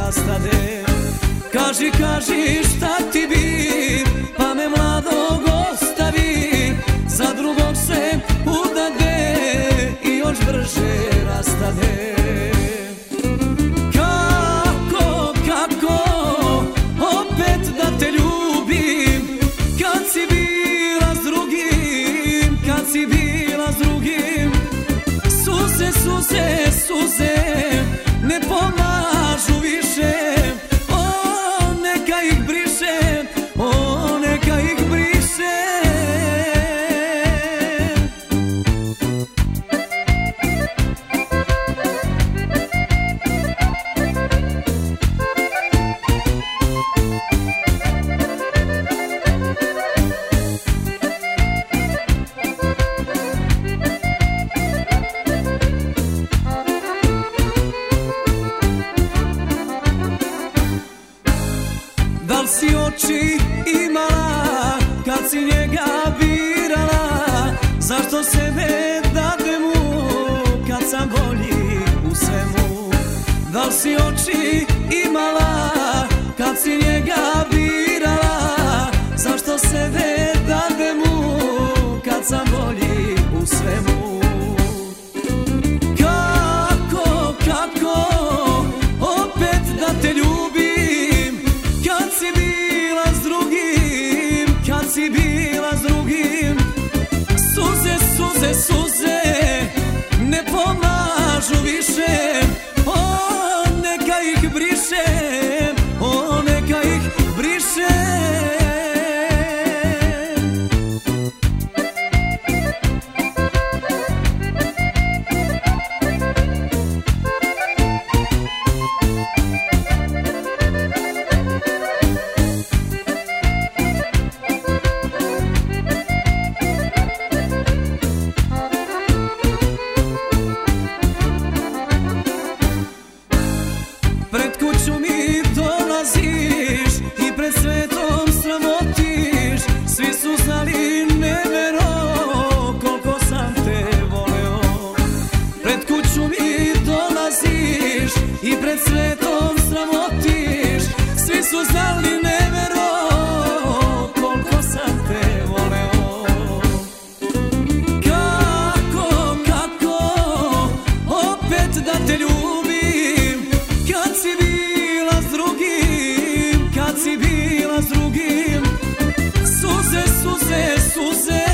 rastade. Kaži, kaži šta ti bi, pa me mladog ostavi, za drugog se udade i još brže rastade. Kako, kako, opet da te ljubim, kad si bila s drugim, kad si bila s drugim. Suze, suze, suze, ne pomažu više, neka ih briše, neka ih briše. Da li si oči imala kad si njega birala? Zašto sebe dade mu kad sam bolji u svemu? Da li si oči imala kad si njega birala? Zašto sebe dade mu kad sam bolji u svemu? Kako, kako, opet da te ljubim, kad si bila s drugim, kad si bila s drugim. Suze, suze, suze, ne pomažu više, neka ih briše, neka ih briše. Pred kuću mi dolaziš i pred svetom sramotiš. Svi su znali, ne vero, koliko sam te voleo. Pred kuću mi dolaziš i pred svetom sramotiš. Svi su znali, ne vero, koliko sam te voleo. Kako, kako, opet da te ljubim, kad si bila s drugim, kad si bila s drugim. Suze, suze, suze,